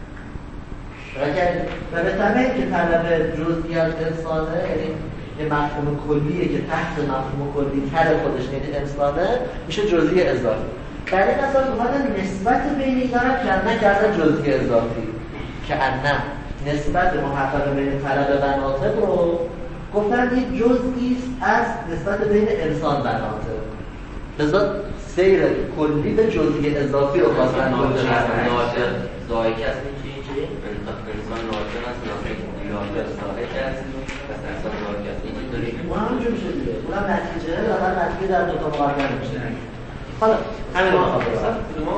[SPEAKER 2] و به طبعی که طلبه جزئی از انسانه یعنی یه مفهوم کلیه که تحت مفهوم کلی تر خودش یعنی انسانه میشه جزئی اضافی. در این اساس اومدن نسبت بین اینا رو کردن جزئی اضافی که نه نسبت محقق بین طلبه و ناطق رو گفتن یه جزئی از نسبت بین انسان و ناطق. لذا سیر کلی به جزئی اضافی رو خواستن
[SPEAKER 5] ناطق زایک هست که انسان ناطق است ناطق زایک است انسان زایک است این داره
[SPEAKER 2] اون همونجور میشه دیگه اونم نتیجه و بعد نتیجه در دو تا مقدمه میشه. حالا همین رو میخوام بگم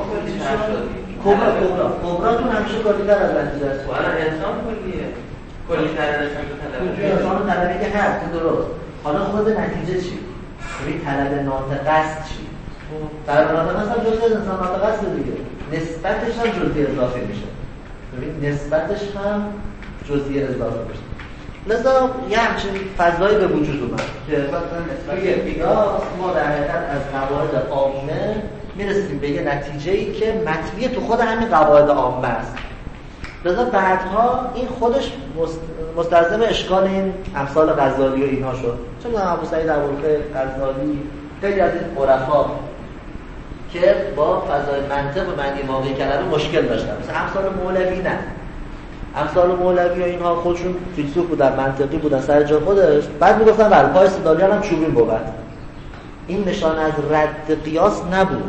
[SPEAKER 2] کبراتون همیشه کلی‌تر از نتیجه است.
[SPEAKER 5] الان انسان کلیه کلی‌تر داشتن که طلبه
[SPEAKER 2] توی انسان طلبه که هست درست. حالا خود نتیجه چی؟ ببین طلبه ناطق است چی؟ طلبه ناطق است هم جزئی از انسان ناطق است دیگه. نسبتش هم جزئی اضافه میشه. ببین نسبتش هم جزئی اضافه میشه. لذا یه همچین فضایی به وجود اومد که توی قیاس ما در حقیقت از قواعد عامه میرسیم به یه نتیجه‌ای که مطبوع تو خود همین قواعد عامه است. لذا بعدها این خودش مستلزم اشکال این امثال غزالی و اینها شد. چون ابو سعید ابوالخیر غزالی خیلی از این عرفا که با فضای منطق و معنی واقعی کلمه مشکل داشتن. مثلا امثال مولوی نه. امثال مولوی و اینها خودشون فیلسوف بودن، منطقی بودن سر جای خودش. بعد میگفتن بله پای استدلالیان هم چوبین بود. این نشانه از رد قیاس نبود.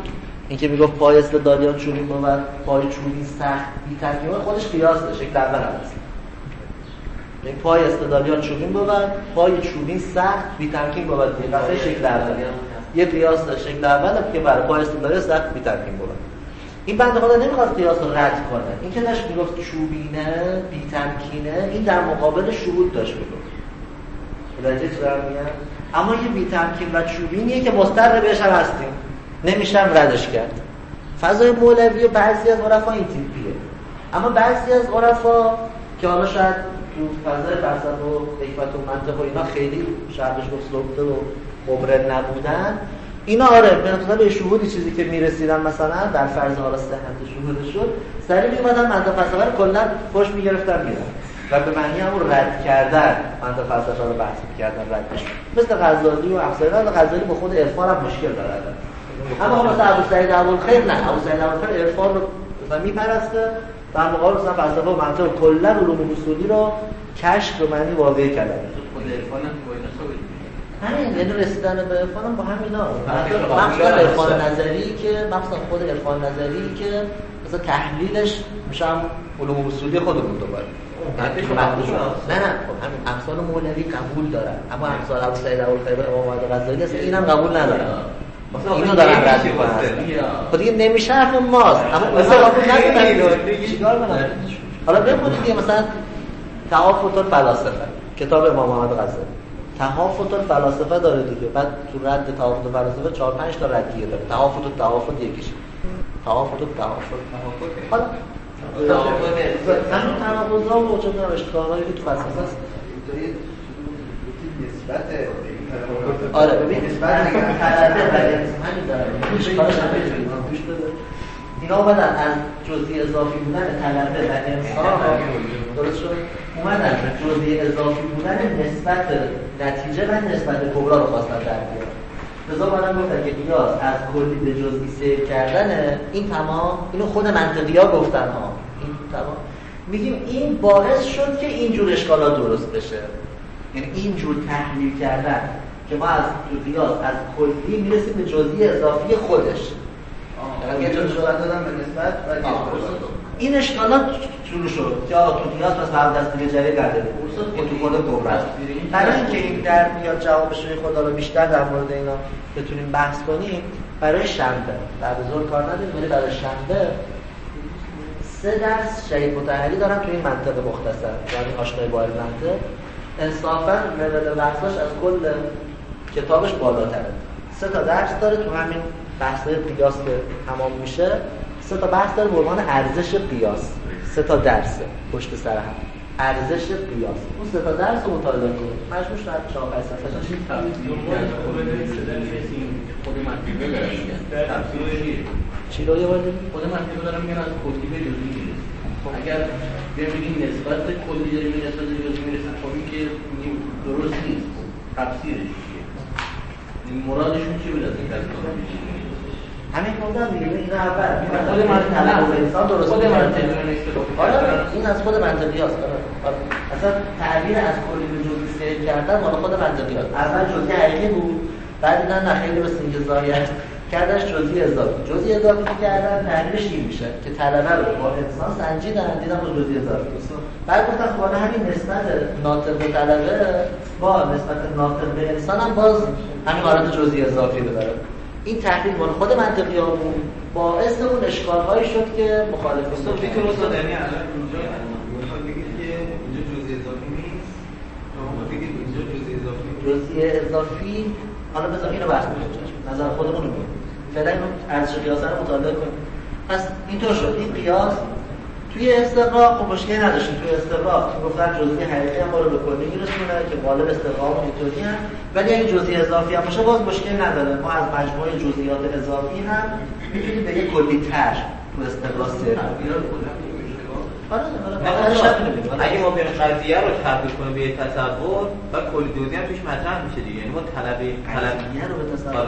[SPEAKER 2] این که میگفت پای استدلالیان چوبین بود، پای چوبین سخت بی تمکین بود، خودش قیاسه، شکل اول هست. این پای استدلالیان چوبین بود، پای چوبین سخت بی تمکین بود. مثلا شکل اول یه قیاس شکل اول که برای پای استدلالیان سخت بی تمکین بود. این بنده خدا نمیخواد قیاس رو رد کنه. این که داشت میگفت چوبینه بی تمکینه، این در مقابل شهود داشت میگفت. متوجه شدم میگم؟ اما یه بی تمکین و چوبینیه که مضطر بهش هم هستیم، نمیشم ردش کرد. فضای مولوی و بعضی از عرفا این تیپیه. اما بعضی از عرفا که حالا شاید تو فضای فلسفه و حکمت و منطق و اینا خیلی شربش گفته و مبرر نبودن، اینا آره به به شهودی چیزی که میرسیدن مثلا در فرض حالا صحت شهودشون سریع میومدن منطق فلسفه رو کلا خوش میگرفتن میرن و به معنی همون رد کردن منطق فلسفه رو بحث میکردن ردش، مثل غزالی و امثال غزالی با خود عرفان هم مشکل داره. اما مثلا ابو سعید ابوالخیر نه، ابو سعید ابوالخیر عرفان رو مثلا میپرسته در مقابل مثلا فلسفه و منطق کلا علوم اصولی رو کشف به معنی واقعی کردن.
[SPEAKER 5] خود عرفان هم با اینا ثابت
[SPEAKER 2] همین یعنی رسیدن به عرفان هم با همینا، مثلا عرفان نظری که مثلا خود عرفان نظری که مثلا تحلیلش میشه هم علوم اصولی خودمون دوباره نه خب همین امثال مولوی قبول دارن، اما امثال ابو سعید ابوالخیر و امام محمد غزالی اصلا اینم قبول ندارن. اینو دارن رد میکنن. خب دیگه نمیشه حرف ماست، اما مثلا قبول ندارن. چیکار کنن؟ حالا بخونید دیگه مثلا تحافت الفلاسفه، کتاب امام محمد غزالی تحافت الفلاسفه داره دیگه. بعد تو رد تحافت الفلاسفه 4-5 تا ردیه داره. تحافت یکیش. تحافت حالا همین تناقض‌ها و وجود داره، اشکالایی که تو فلسفه هست.
[SPEAKER 6] نسبت
[SPEAKER 2] آره ببین نسبت همین داره. اینا اومدن از جزئی اضافی بودن طلبه و انسان درست شد، اومدن جزئی اضافی بودن نسبت نتیجه و نسبت کبرا رو خواستن در بیارن. لذا اومدن گفتن که قیاس از کلی به جزئی سیر کردنه، این تمام. اینو خود منطقی‌ها گفتن ها، این تمام. میگیم این باعث شد که اینجور اشکالات درست بشه، یعنی اینجور تحلیل کردن که ما از قیاس از کلی میرسیم به جزئی اضافی خودش.
[SPEAKER 6] یه جور شدن دادن به نسبت و
[SPEAKER 2] این اشکالات شروع شد که آقا تو قیاس پس هم دستی جری کرده بود که تو خود کبر است. برای اینکه این در میاد جوابش رو خدا رو بیشتر در مورد اینا بتونیم بحث کنیم، برای شنبه بعد از ظهر کار نداریم، ولی برای شنبه 3 درس شهید مطهری دارم تو این منطق مختصر، یعنی آشنایی با منطق. انصافا لول بحثاش از کل کتابش بالاتره. 3 تا درس داره تو همین بحث‌های قیاس که تمام میشه. 3 تا بحث داره به عنوان ارزش قیاس. 3 تا درسه پشت سر هم. ارزش قیاس. اون 3 تا درس رو مطالعه کنید. مجموعش در 4-5 صفحه داشت.
[SPEAKER 5] خود منطقه دارم میگن. تفسیر
[SPEAKER 2] چی رو یه بار بگید؟
[SPEAKER 5] خود منطقه دارم میگن از کلی به جزئی میرسه. اگر ببینیم نسبت کلی داریم نسبت جزئی میرسه، خب این که درست نیست. تفسیرش این مرادشون چی بود از این کلمه؟
[SPEAKER 2] همین گفتم دیگه. این اول خود منطق انسان درست
[SPEAKER 5] خود منطق
[SPEAKER 2] آره این از خود منطقیاست. آره اصلا تعبیر از کلی به جزئی سیر کردن مال خود منطقیاست. اول جزئی حقیقی بود، بعد دیدن نه خیلی به سینگ ظاهریت کردنش جزئی اضافی. جزئی اضافی که کردن تعبیرش این میشه که طلبه رو با انسان سنجیدن، دیدن با جزئی اضافی است. بعد گفتن خب همین نسبت ناطق به طلبه با نسبت ناطق به انسان هم باز همین حالت جزئی اضافی رو داره. این تحلیل مال خود منطقی‌ها بود، باعث اون اشکال‌هایی شد که مخالفین
[SPEAKER 7] فکر استاد یعنی الان اینجا میخواد بگید که اینجا جزئی اضافی نیست، شما بگید اینجا جزئی اضافی نیست.
[SPEAKER 2] جزئی اضافی حالا بذار اینو بحث کنیم، نظر خودمون رو بگیم. فعلا اینو ارزش قیاس رو مطالعه کنیم. پس اینطور شد این قیاس توی استقراء خب مشکلی نداشتیم. توی استقراء گفتن جزئی حقیقی هم ما رو به کلی میرسونه که غالب استقراء اینطوری هم، ولی اگه جزئی اضافی هم باشه باز مشکلی نداره. ما از مجموعه جزئیات اضافی هم میتونیم به یک کلی تر تو استقراء سیر
[SPEAKER 7] اگه ما بریم قضیه رو تبدیل کنیم به یه تصور و کلی جزئی هم توش مطرح میشه دیگه. یعنی ما
[SPEAKER 2] قضیه رو به تصور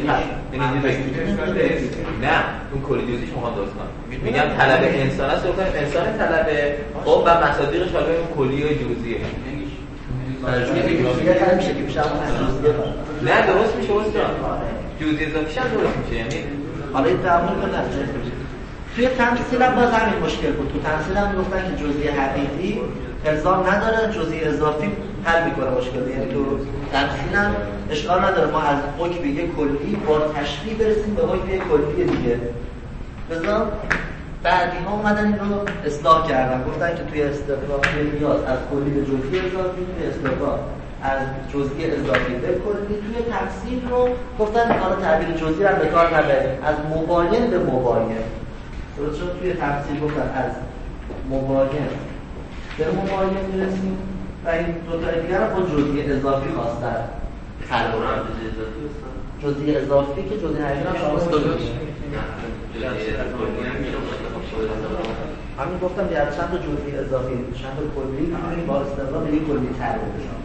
[SPEAKER 7] نه اون کلی جزئیش میخوام درست کنم. میگم طلب انسان است، گفتم انسان طلبه خب و مصادیقش حالا اون کلی و جزئیه. نه درست میشه استاد. جزئی اضافیش هم درست میشه. یعنی
[SPEAKER 2] حالا این قبول کنه توی تمثیل هم باز همین مشکل بود. تو تمثیل هم گفتن که جزئی حقیقی الزام نداره، جزئی اضافی حل میکنه مشکل. یعنی تو تمثیل هم اشکال نداره ما از حکم یک کلی با تشریح برسیم به حکم یک کلی دیگه. بذار بعدی ها اومدن این رو اصلاح کردن، گفتن که توی استقرار نیاز از کلی به جزئی اضافی، توی استقرار از جزئی اضافی به کلی، توی تفصیل رو گفتن حالا تعبیر جزئی رو به کار نبریم، از مباین به مباین. درست شد؟ توی تفصیل گفتن از مباین به مباین میرسیم و این دو تا دیگر رو با جزئی اضافی خواستن حل کنن. جزئی اضافی که جزئی حقیقی هم شامل همین گفتم بیاد چند تا جزئی اضافی چند تا کلی میتونیم با استقرار به یک کلی تعریف بشیم.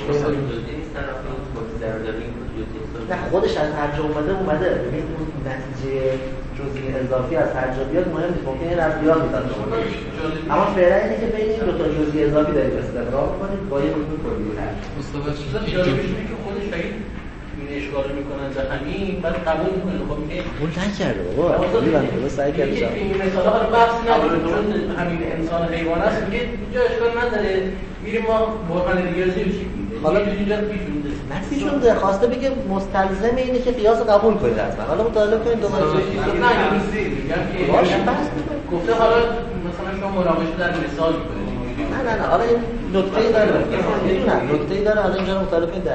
[SPEAKER 2] نه خودش از هر جا اومده ببین اون نتیجه جزئی اضافی از هر جا بیاد مهم نیست، ممکنه این از بیاد میاد، اما فعلا اینه که بین این دو تا جزئی اضافی داریم استقرار می‌کنیم با یک کلی تعریف.
[SPEAKER 1] مصطفی چیزا جالبیه که خودش شاید این اشکال میکنن زخمی بعد قبول میکنه. خب میگه
[SPEAKER 2] قبول نکرده بابا خیلی بنده سعی کرد
[SPEAKER 1] میگه این مثلا حالا بحث نداره چون همین انسان حیوان است، میگه اینجا اشکال نداره میریم ما برهان دیگه چی
[SPEAKER 2] حالا
[SPEAKER 1] اینجا پیشونده
[SPEAKER 2] نتیجه درخواسته بگه مستلزم اینه که قیاس قبول کنید حتما. حالا مطالعه کنید دوباره
[SPEAKER 1] نه میگم
[SPEAKER 2] باشه بس
[SPEAKER 1] گفته حالا مثلا شما مراقبش در مثال کنید.
[SPEAKER 2] نه حالا این نکته‌ای داره، میدونم نکته‌ای داره، حالا اینجا رو مطالعه کنید. در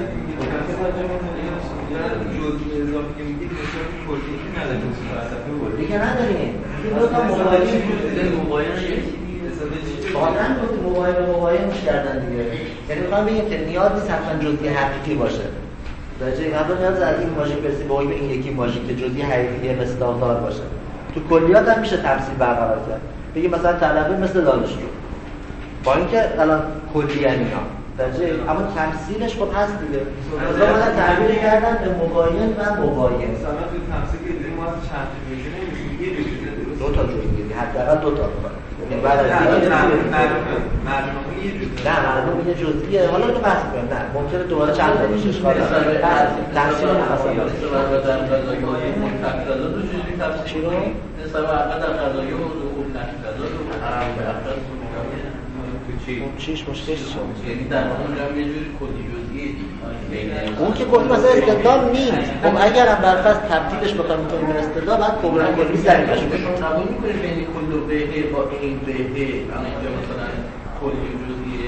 [SPEAKER 3] جزئی اضافی که میگید مثلا کلی که نداره
[SPEAKER 2] دیگه نداریم. این دو تا مباین واقعا مباین کردن دیگه. یعنی میخوام بگم که نیاز نیست حتما جزئی حقیقی باشه. درجه قبل نیاز از این ماژیک برسیم به این یکی ماژیک که جزئی حقیقی مصداقدار باشه. تو کلیات هم میشه تفصیل برقرار کرد. بگیم مثلا طلبه مثل دانشجو با اینکه الان کلی اینا درجه اما تمثیلش خب هست دیگه. مثلا من تعبیر کردم به مباین و مباین.
[SPEAKER 3] مثلا تو تمثیل که دیدیم ما چند تا میشه نمیشه یه جزئی
[SPEAKER 2] دو تا جزئی حداقل دو تا بکنه. یعنی بعد از
[SPEAKER 3] معلومه یه جزئی
[SPEAKER 2] نه معلومه یه جزئیه. حالا تو بحث کنیم. نه ممکنه دوباره چند تا بشه اشکال نداره. تفصیل مفصل
[SPEAKER 1] در قضایی منتقل دو جزئی تفصیل رو حساب عقد در قضایی و حقوق تحقیقات رو
[SPEAKER 2] چیش مشکلش شد؟
[SPEAKER 1] یعنی در اونجا هم یه جوری کلی جزئیه دیگه.
[SPEAKER 2] اون که گفت مثلا استدلال نیست. خب اگر هم برفض تبدیلش بخوایم کنیم به استدلال بعد کبرا کلی زنیش بشه.
[SPEAKER 1] قبول می‌کنیم بین کل و بهه با این بهه الان اینجا مثلا کلی جزئیه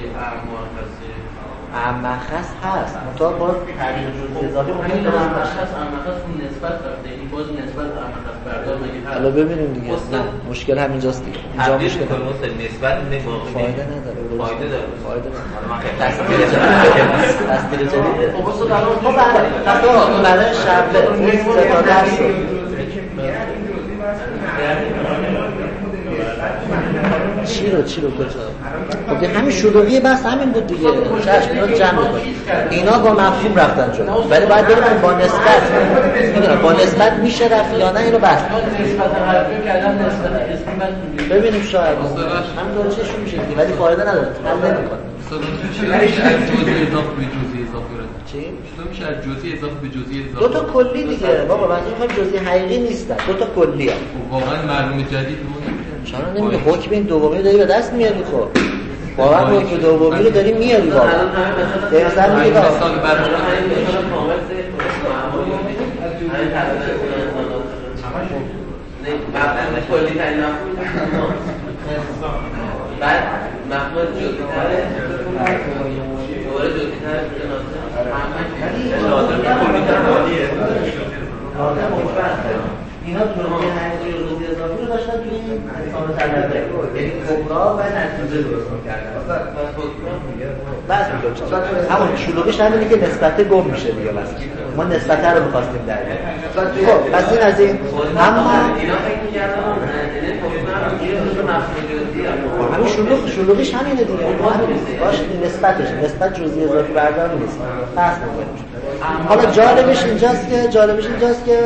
[SPEAKER 2] مخص هست. منتها باز تعبیر جزئی اضافی ممکنه به
[SPEAKER 1] مخص اون نسبت رفته. این باز نسبت مخص بردار مگه هست.
[SPEAKER 2] حالا ببینیم دیگه. نه مشکل همینجاست دیگه. اینجا مشکل
[SPEAKER 7] نسبت
[SPEAKER 2] فایده نداره.
[SPEAKER 7] فایده داره.
[SPEAKER 2] فایده
[SPEAKER 7] تصدیق
[SPEAKER 2] جدید. خب برای شب سه تا درس چی رو کجا؟ خب همین شروعی بحث همین بود دیگه. چشم اینا رو جمع کنید. اینا با مفهوم رفتن جلو. ولی باید ببینیم با نسبت میدونم با نسبت میشه رفت یا نه اینو بحث ببینیم شاید همین داره چشم میشه دیگه ولی فایده نداره. حل نمی‌کنه.
[SPEAKER 8] چطور میشه از جزئی اضافه به جزئی اضافه کنه؟
[SPEAKER 2] چی؟
[SPEAKER 8] چطور میشه از جزئی اضافه به جزئی اضافه؟
[SPEAKER 2] دو تا کلی دیگه بابا واسه میخوام جزئی حقیقی نیستن. دو تا کلی ها.
[SPEAKER 8] واقعا معلومه جدید بود.
[SPEAKER 2] چرا نمیگه حکم این دومی داری به دست میاری خب. واقعا حکم دومی رو داری میاری واقعا. مثلا میگه
[SPEAKER 8] مثال برای
[SPEAKER 5] کلی ترین بعد مفهوم جزئی‌تره دوباره جزئی‌تر
[SPEAKER 2] اینا جزئی حقیقی و جزئی اضافی رو داشتن توی این انسان طلبه یعنی کبرا و نتیجه درست می‌کردن. بس همون شلوغیش همینه که نسبت گم میشه دیگه. بس ما نسبت رو می‌خواستیم در بیاریم. خب پس این از این اما
[SPEAKER 5] اینا فکر می‌کردن
[SPEAKER 2] همین شلوغیش همینه دیگه. باشه نسبت جزئی اضافی بردار نیست. بس می‌کنیم. حالا جالبش اینجاست که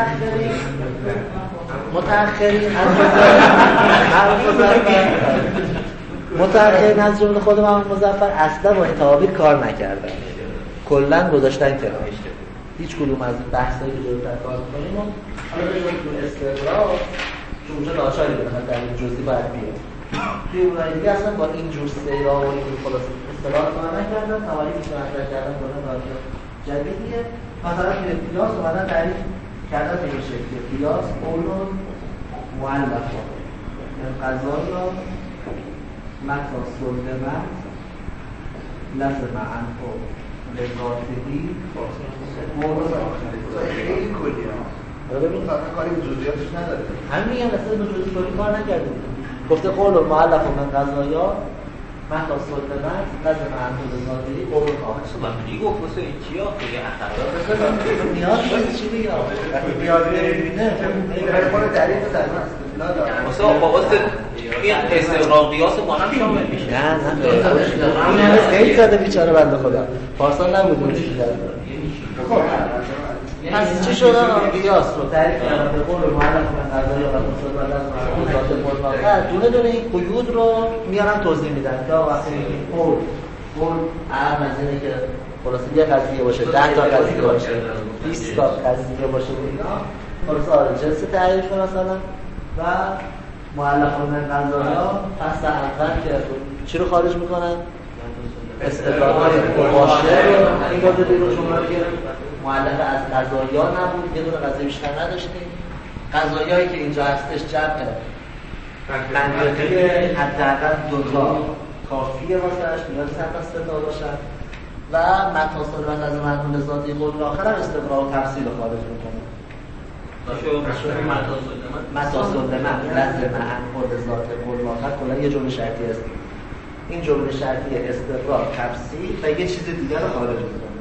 [SPEAKER 2] متأخرین از جمله خود محمد مظفر اصلا با این تعابیر کار نکردن. کلا گذاشتن کنار. هیچ کدوم از بحثایی که جلوتر کار می‌کنیم حالا بجز تو استقرار که اونجا ناچاری بودن در این جزئی باید بیاد. توی اونایی دیگه اصلا با این جور سیرا و این خلاص اصطلاح کار نکردن، تماریفی که مطرح کردن کنه جدیدیه. مثلا توی قیاس اومدن تعریف کردن به این شکلی قیاس قولون مؤلفه، یعنی قضایی را متى سلمت لازم عنه لذاتهی
[SPEAKER 6] خیلی کلی ببین فقط کاری به جزئیاتش نداره.
[SPEAKER 2] همین میگم اصلا به جزئی کار نکردیم. گفته قول مؤلف من قضایا متى سلمت لازم عنه لذاتهی قول آخر.
[SPEAKER 7] من میگم گفت این چیا خیلی اخلاق
[SPEAKER 2] نیاز نیست چی بگم. نیاز نمیبینه.
[SPEAKER 6] برای تعریف در است.
[SPEAKER 7] مثلا با واسه این استقرار قیاس با هم شامل میشه.
[SPEAKER 2] نه خیلی زده بیچاره بنده خدا. پارسال نبود اون چیزی داره. پس چی شد قیاس رو تعریف کردن به قول مؤلف من قضایا و مصادره از ذات مطلقه دونه دونه این قیود رو میارن توضیح میدن که وقتی قول اهم از اینه که خلاص یه قضیه باشه 10 تا قضیه باشه 20 تا قضیه باشه اینا خلاص جنس تعریف مثلا و مؤلف من قضایا فصل اول که چی رو خارج میکنن استدلال‌های مباشر این داده بیرون شما که مؤلف از قضایا نبود یه دونه قضیه بیشتر نداشتیم قضایایی که اینجا هستش جمع منطقی حداقل 2 تا کافیه واسهش نیاز هست تا 3 تا باشن و متى سلمت از منحول ذاتی قول آخر هم استقرار و تفصیل رو خارج میکنه متى سلمت لازم منحول ذات قول آخر کلا یه جمله شرطی است این جمله شرطی استقرار تفصیل و یه چیز دیگر رو خارج میکنه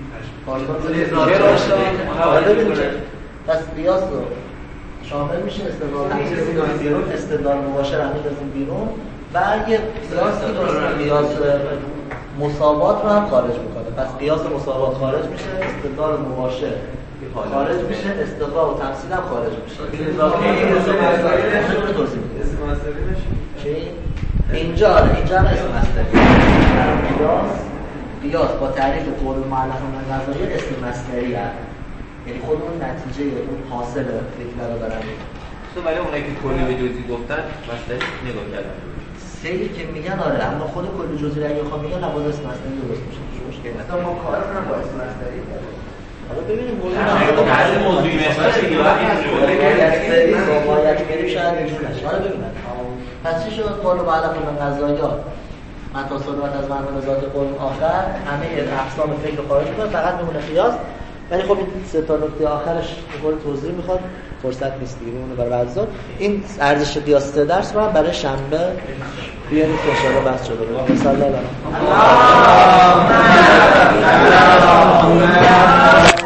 [SPEAKER 2] پس قیاس رو شامل میشه استدلال بیرون استدلال مباشر هم میذاریم بیرون و یه قیاس مساوات رو هم خارج میکنه پس قیاس مساوات خارج میشه استدلال مباشر خارج میشه استقرار و تفصیل هم خارج میشه اینجا هم اسم مصدری قیاس با تعریف قول مؤلف من قضایا اسم مصدری هست یعنی خود اون نتیجه اون حاصل فکر رو دارن
[SPEAKER 7] ولی اونایی که کلی به جزئی گفتن مصدری نگاه کردن
[SPEAKER 2] سری که میگن آره اما خود کلی جزئی اگه بخوام میگن لابد اسم مصدری درست میشه مشکل نیست
[SPEAKER 6] ما کار کنم با اسم مصدری
[SPEAKER 2] حالا ببینیم موضوعی مصدری باید بریم شاید اینجور نشه حالا ببینیم پس چی شد قول مؤلف من قضایا متى سلمت از منحول ذات قول آخر همه اقسام فکر خارج میکنه فقط میمونه قیاس ولی خب این 3 تا نکته آخرش به قول توضیح میخواد فرصت نیست دیگه میمونه برای بعضا این ارزش قیاس 3 درس رو هم برای شنبه بیارید که ان شاءالله بحث شده باشه صلی الله علیه و آله